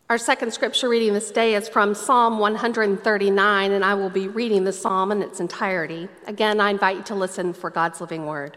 Our second scripture reading this day is from Psalm 139, and I will be reading the psalm in its entirety. Again, I invite you to listen for God's living word.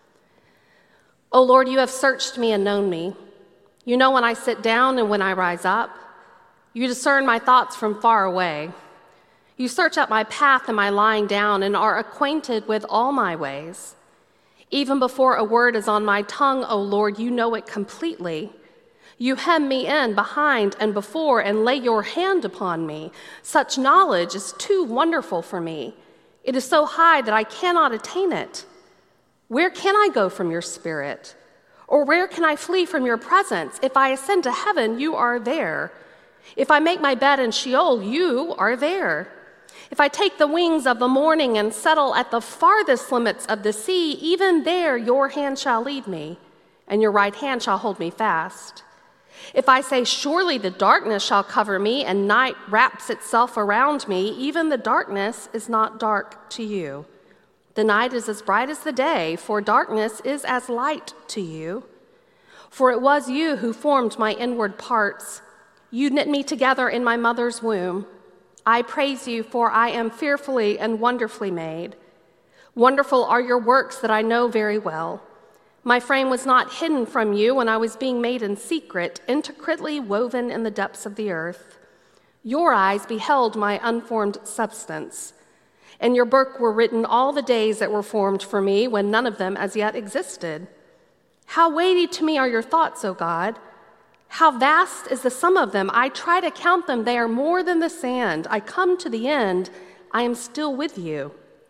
O Lord, you have searched me and known me. You know when I sit down and when I rise up. You discern my thoughts from far away. You search out my path and my lying down and are acquainted with all my ways. Even before a word is on my tongue, O Lord, you know it completely. You hem me in behind and before and lay your hand upon me. Such knowledge is too wonderful for me. It is so high that I cannot attain it. Where can I go from your spirit? Or where can I flee from your presence? If I ascend to heaven, you are there. If I make my bed in Sheol, you are there. If I take the wings of the morning and settle at the farthest limits of the sea, even there your hand shall lead me, and your right hand shall hold me fast. If I say, surely the darkness shall cover me, and night wraps itself around me, even the darkness is not dark to you. The night is as bright as the day, for darkness is as light to you. For it was you who formed my inward parts. You knit me together in my mother's womb. I praise you, for I am fearfully and wonderfully made. Wonderful are your works that I know very well. My frame was not hidden from you when I was being made in secret, intricately woven in the depths of the earth. Your eyes beheld my unformed substance. In your book were written all the days that were formed for me, when none of them as yet existed. How weighty to me are your thoughts, O God! How vast is the sum of them! I try to count them. They are more than the sand. I come to the end. I am still with you.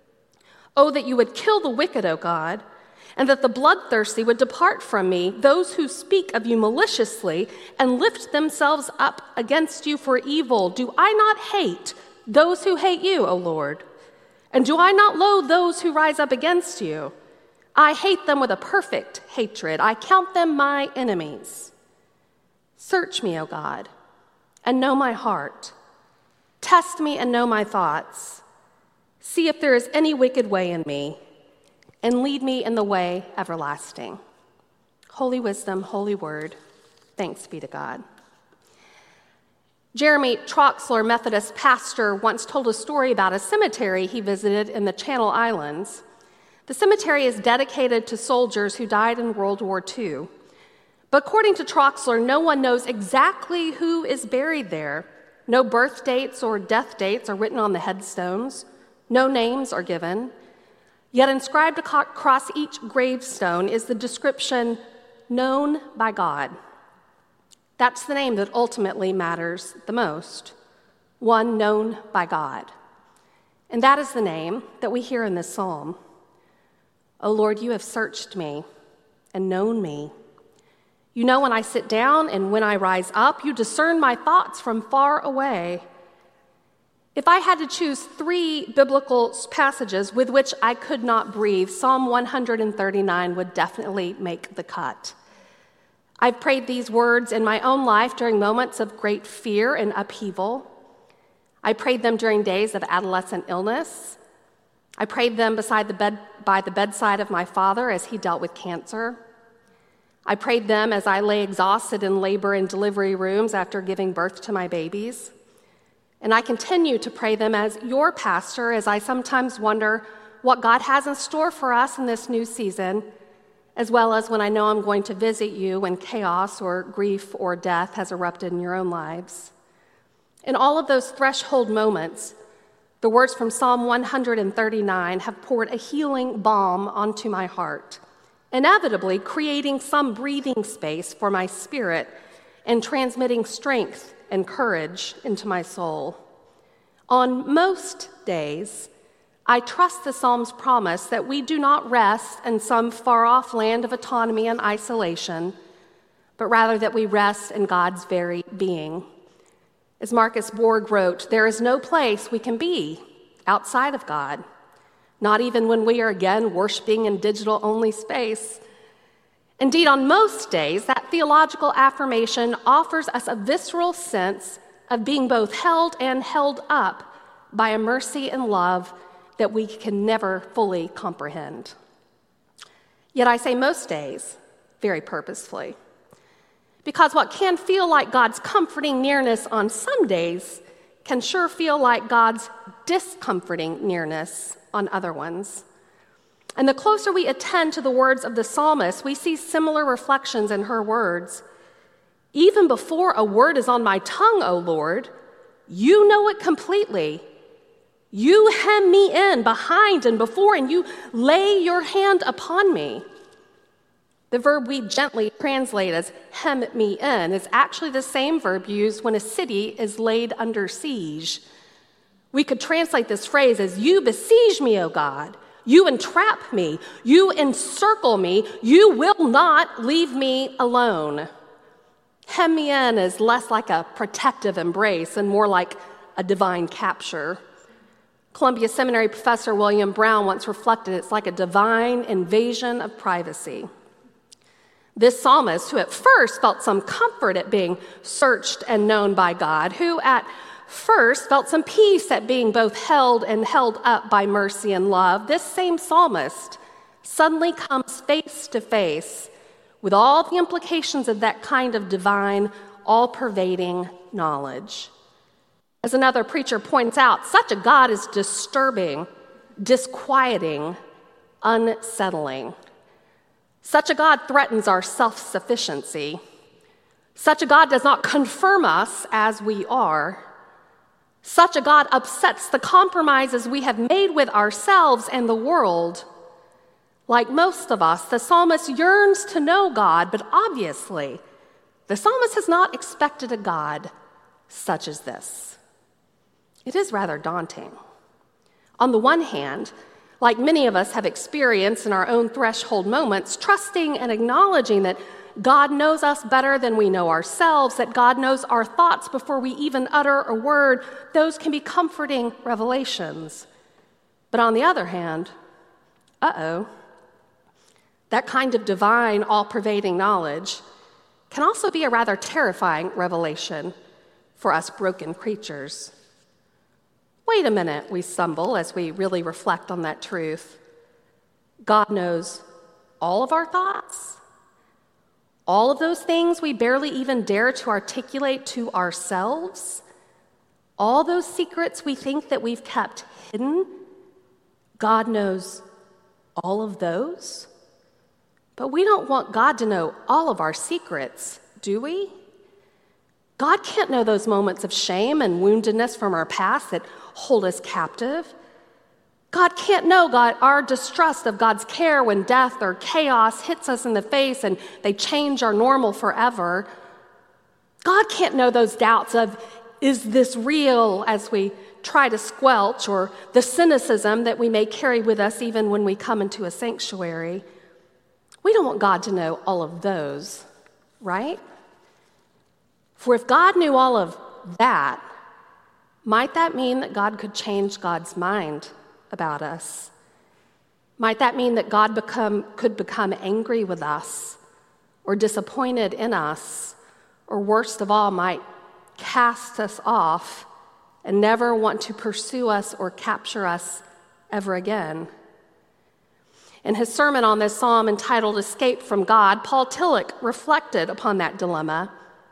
Oh, that you would kill the wicked, O God, and that the bloodthirsty would depart from me, those who speak of you maliciously and lift themselves up against you for evil. Do I not hate those who hate you, O Lord? And do I not loathe those who rise up against you? I hate them with a perfect hatred. I count them my enemies. Search me, O God, and know my heart. Test me and know my thoughts. See if there is any wicked way in me, and lead me in the way everlasting. Holy wisdom, holy word, thanks be to God. Jeremy Troxler, Methodist pastor, once told a story about a cemetery he visited in the Channel Islands. The cemetery is dedicated to soldiers who died in World War II. But according to Troxler, no one knows exactly who is buried there. No birth dates or death dates are written on the headstones. No names are given. Yet inscribed across each gravestone is the description, known by God. That's the name that ultimately matters the most, one known by God. And that is the name that we hear in this psalm. O Lord, you have searched me and known me. You know when I sit down and when I rise up. You discern my thoughts from far away. If I had to choose 3 biblical passages with which I could not breathe, Psalm 139 would definitely make the cut. I've prayed these words in my own life during moments of great fear and upheaval. I prayed them during days of adolescent illness. I prayed them by the bedside of my father as he dealt with cancer. I prayed them as I lay exhausted in labor and delivery rooms after giving birth to my babies. And I continue to pray them as your pastor, as I sometimes wonder what God has in store for us in this new season, as well as when I know I'm going to visit you when chaos or grief or death has erupted in your own lives. In all of those threshold moments, the words from Psalm 139 have poured a healing balm onto my heart, inevitably creating some breathing space for my spirit and transmitting strength and courage into my soul. On most days, I trust the Psalm's promise that we do not rest in some far-off land of autonomy and isolation, but rather that we rest in God's very being. As Marcus Borg wrote, there is no place we can be outside of God, not even when we are again worshiping in digital-only space. Indeed, on most days, that theological affirmation offers us a visceral sense of being both held and held up by a mercy and love that we can never fully comprehend. Yet I say most days very purposefully, Because what can feel like God's comforting nearness on some days can sure feel like God's discomforting nearness on other ones. And the closer we attend to the words of the psalmist, we see similar reflections in her words. Even before a word is on my tongue, O Lord, you know it completely. You hem me in behind and before, and you lay your hand upon me. The verb we gently translate as hem me in is actually the same verb used when a city is laid under siege. We could translate this phrase as, you besiege me, O God. You entrap me. You encircle me. You will not leave me alone. Hem me in is less like a protective embrace and more like a divine capture. Columbia Seminary professor William Brown once reflected it's like a divine invasion of privacy. This psalmist, who at first felt some comfort at being searched and known by God, who at first felt some peace at being both held and held up by mercy and love, this same psalmist suddenly comes face to face with all the implications of that kind of divine, all-pervading knowledge. As another preacher points out, such a God is disturbing, disquieting, unsettling. Such a God threatens our self-sufficiency. Such a God does not confirm us as we are. Such a God upsets the compromises we have made with ourselves and the world. Like most of us, the psalmist yearns to know God, but obviously, the psalmist has not expected a God such as this. It is rather daunting. On the one hand, like many of us have experienced in our own threshold moments, trusting and acknowledging that God knows us better than we know ourselves, that God knows our thoughts before we even utter a word, those can be comforting revelations. But on the other hand, that kind of divine, all-pervading knowledge can also be a rather terrifying revelation for us broken creatures. Wait a minute, we stumble as we really reflect on that truth. God knows all of our thoughts, all of those things we barely even dare to articulate to ourselves, all those secrets we think that we've kept hidden. God knows all of those. But we don't want God to know all of our secrets, do we? God can't know those moments of shame and woundedness from our past that hold us captive. God can't know our distrust of God's care when death or chaos hits us in the face and they change our normal forever. God can't know those doubts of, is this real, as we try to squelch, or the cynicism that we may carry with us even when we come into a sanctuary. We don't want God to know all of those, right? For if God knew all of that, might that mean that God could change God's mind about us? Might that mean that God could become angry with us or disappointed in us, or worst of all, might cast us off and never want to pursue us or capture us ever again? In his sermon on this psalm entitled Escape from God, Paul Tillich reflected upon that dilemma.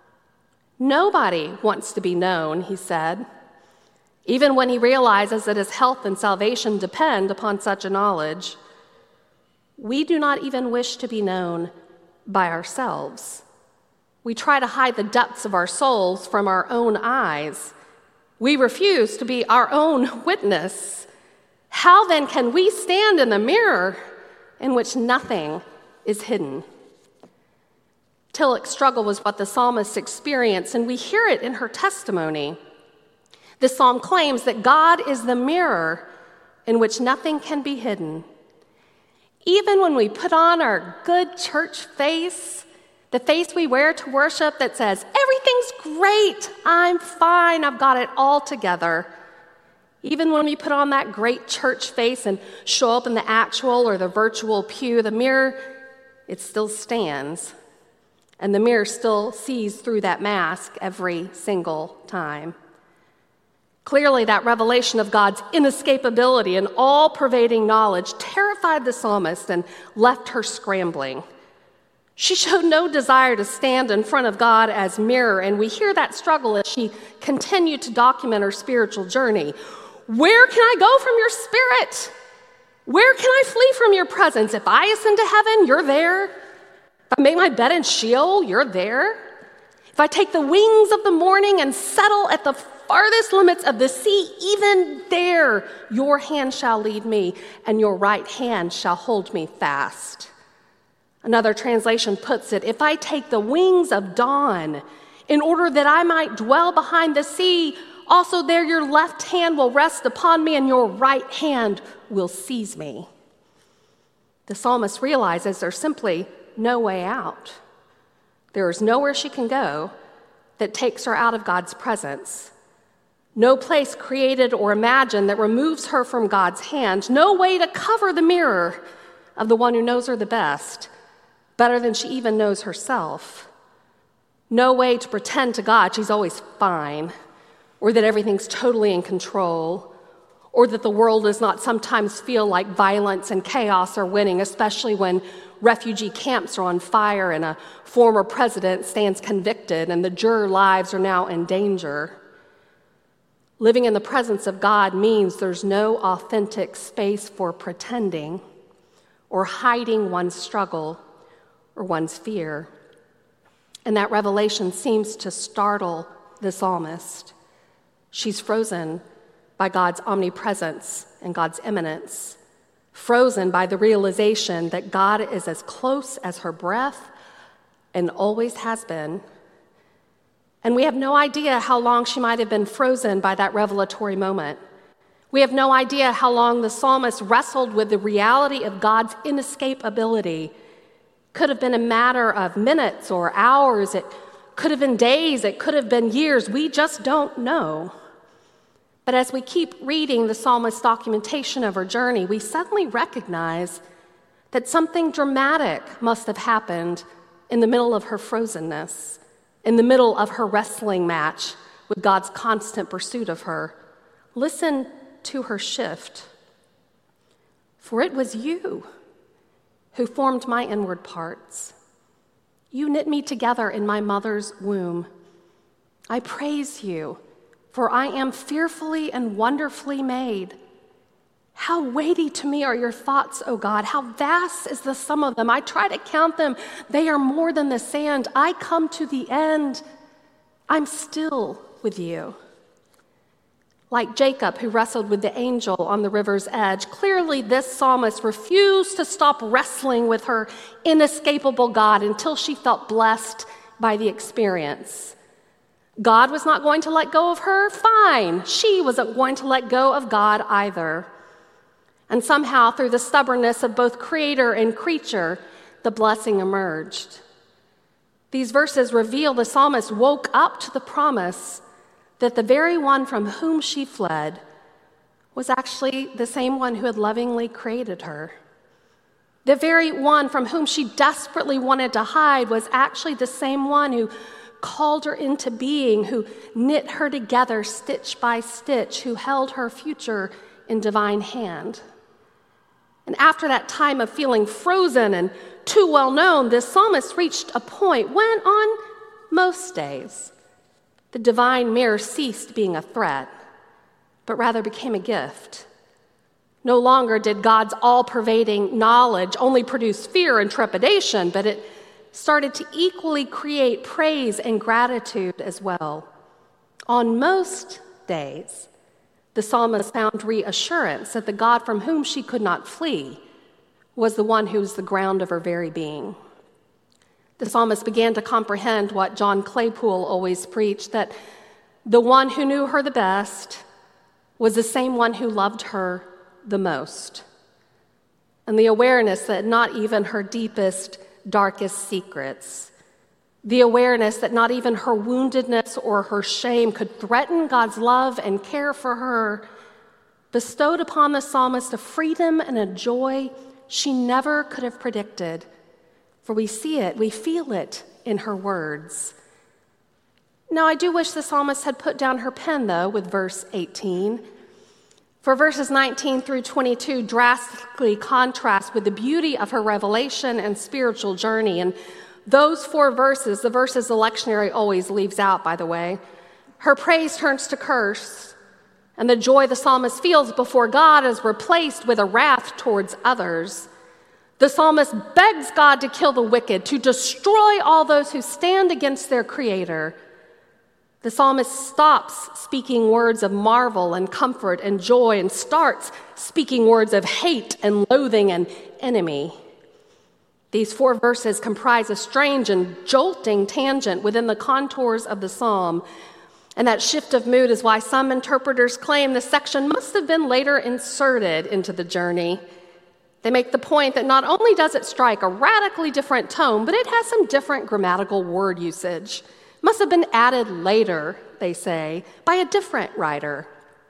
Nobody wants to be known, he said, even when he realizes that his health and salvation depend upon such a knowledge. We do not even wish to be known by ourselves. We try to hide the depths of our souls from our own eyes. We refuse to be our own witness. How then can we stand in the mirror in which nothing is hidden? Tillich's struggle was what the psalmist experienced, and we hear it in her testimony. This psalm claims that God is the mirror in which nothing can be hidden. Even when we put on our good church face, the face we wear to worship that says, everything's great, I'm fine, I've got it all together. Even when we put on that great church face and show up in the actual or the virtual pew, the mirror, it still stands. And the mirror still sees through that mask every single time. Clearly, that revelation of God's inescapability and all-pervading knowledge terrified the psalmist and left her scrambling. She showed no desire to stand in front of God as mirror, and we hear that struggle as she continued to document her spiritual journey. Where can I go from your spirit? Where can I flee from your presence? If I ascend to heaven, you're there. If I make my bed in Sheol, you're there. If I take the wings of the morning and settle at the farthest limits of the sea, even there your hand shall lead me, and your right hand shall hold me fast. Another translation puts it, if I take the wings of dawn in order that I might dwell behind the sea, also there your left hand will rest upon me and your right hand will seize me. The psalmist realizes there's simply no way out. There is nowhere she can go that takes her out of God's presence. No place created or imagined that removes her from God's hand. No way to cover the mirror of the one who knows her the best, better than she even knows herself. No way to pretend to God she's always fine, or that everything's totally in control, or that the world does not sometimes feel like violence and chaos are winning, especially when refugee camps are on fire and a former president stands convicted and the juror lives are now in danger. Living in the presence of God means there's no authentic space for pretending or hiding one's struggle or one's fear. And that revelation seems to startle the psalmist. She's frozen by God's omnipresence and God's immanence, frozen by the realization that God is as close as her breath and always has been. And we have no idea how long she might have been frozen by that revelatory moment. We have no idea how long the psalmist wrestled with the reality of God's inescapability. Could have been a matter of minutes or hours. It could have been days. It could have been years. We just don't know. But as we keep reading the psalmist's documentation of her journey, we suddenly recognize that something dramatic must have happened in the middle of her frozenness, in the middle of her wrestling match with God's constant pursuit of her. Listen to her shift. For it was you who formed my inward parts. You knit me together in my mother's womb. I praise you, for I am fearfully and wonderfully made. How weighty to me are your thoughts, O God. How vast is the sum of them. I try to count them. They are more than the sand. I come to the end. I'm still with you. Like Jacob, who wrestled with the angel on the river's edge, clearly this psalmist refused to stop wrestling with her inescapable God until she felt blessed by the experience. God was not going to let go of her? Fine. She wasn't going to let go of God either. And somehow, through the stubbornness of both creator and creature, the blessing emerged. These verses reveal the psalmist woke up to the promise that the very one from whom she fled was actually the same one who had lovingly created her. The very one from whom she desperately wanted to hide was actually the same one who called her into being, who knit her together stitch by stitch, who held her future in divine hand. And after that time of feeling frozen and too well known, this psalmist reached a point when, on most days, the divine mirror ceased being a threat, but rather became a gift. No longer did God's all-pervading knowledge only produce fear and trepidation, but it started to equally create praise and gratitude as well. On most days, the psalmist found reassurance that the God from whom she could not flee was the one who was the ground of her very being. The psalmist began to comprehend what John Claypool always preached, that the one who knew her the best was the same one who loved her the most. And the awareness that not even her deepest, darkest secrets, the awareness that not even her woundedness or her shame could threaten God's love and care for her, bestowed upon the psalmist a freedom and a joy she never could have predicted. For we see it, we feel it in her words. Now, I do wish the psalmist had put down her pen, though, with verse 18. For verses 19 through 22 drastically contrast with the beauty of her revelation and spiritual journey. And those 4 verses, the verses the lectionary always leaves out, by the way, her praise turns to curse, and the joy the psalmist feels before God is replaced with a wrath towards others. The psalmist begs God to kill the wicked, to destroy all those who stand against their Creator. The psalmist stops speaking words of marvel and comfort and joy and starts speaking words of hate and loathing and enemy. These 4 verses comprise a strange and jolting tangent within the contours of the psalm. And that shift of mood is why some interpreters claim this section must have been later inserted into the journey. They make the point that not only does it strike a radically different tone, but it has some different grammatical word usage. It must have been added later, they say, by a different writer.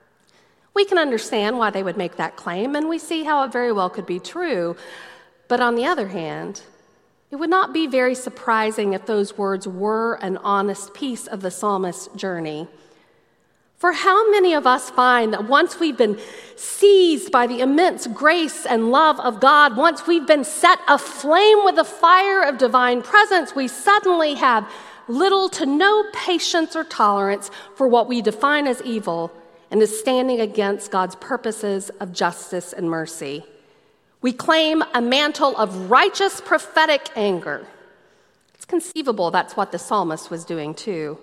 We can understand why they would make that claim, and we see how it very well could be true. But on the other hand, it would not be very surprising if those words were an honest piece of the psalmist's journey. For how many of us find that once we've been seized by the immense grace and love of God, once we've been set aflame with the fire of divine presence, we suddenly have little to no patience or tolerance for what we define as evil and is standing against God's purposes of justice and mercy. We claim a mantle of righteous prophetic anger. It's conceivable that's what the psalmist was doing too.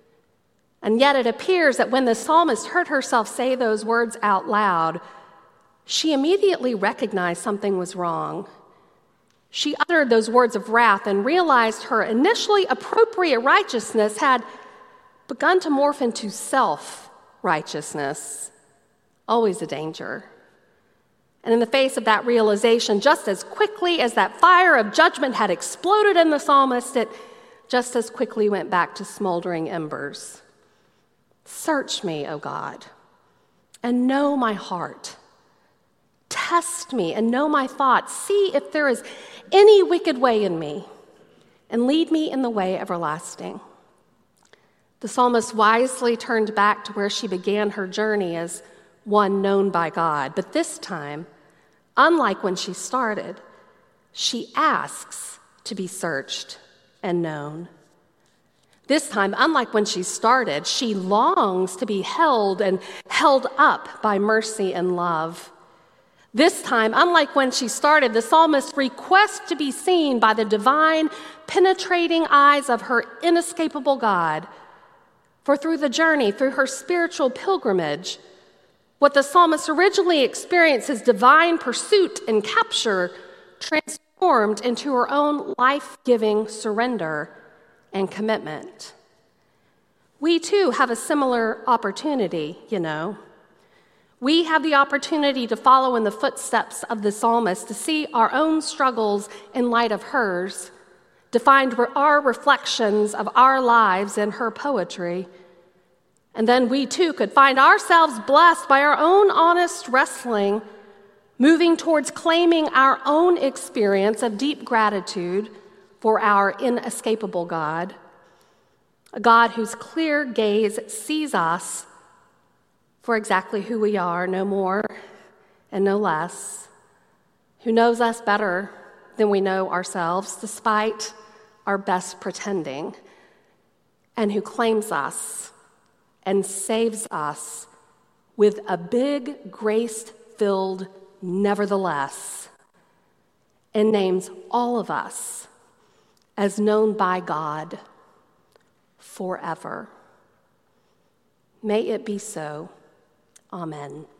And yet it appears that when the psalmist heard herself say those words out loud, she immediately recognized something was wrong. She uttered those words of wrath and realized her initially appropriate righteousness had begun to morph into self-righteousness. Always a danger. And in the face of that realization, just as quickly as that fire of judgment had exploded in the psalmist, it just as quickly went back to smoldering embers. Search me, O God, and know my heart. Test me and know my thoughts. See if there is any wicked way in me, and lead me in the way everlasting. The psalmist wisely turned back to where she began her journey as one known by God. But this time, unlike when she started, she asks to be searched and known. This time, unlike when she started, she longs to be held and held up by mercy and love. This time, unlike when she started, the psalmist requests to be seen by the divine, penetrating eyes of her inescapable God. For through the journey, through her spiritual pilgrimage, what the psalmist originally experienced as divine pursuit and capture transformed into her own life-giving surrender and commitment. We too have a similar opportunity, We have the opportunity to follow in the footsteps of the psalmist, to see our own struggles in light of hers, to find our reflections of our lives in her poetry. And then we too could find ourselves blessed by our own honest wrestling, moving towards claiming our own experience of deep gratitude for our inescapable God, a God whose clear gaze sees us for exactly who we are, no more and no less, who knows us better than we know ourselves, despite our best pretending, and who claims us and saves us with a big, grace-filled nevertheless, and names all of us as known by God forever. May it be so. Amen.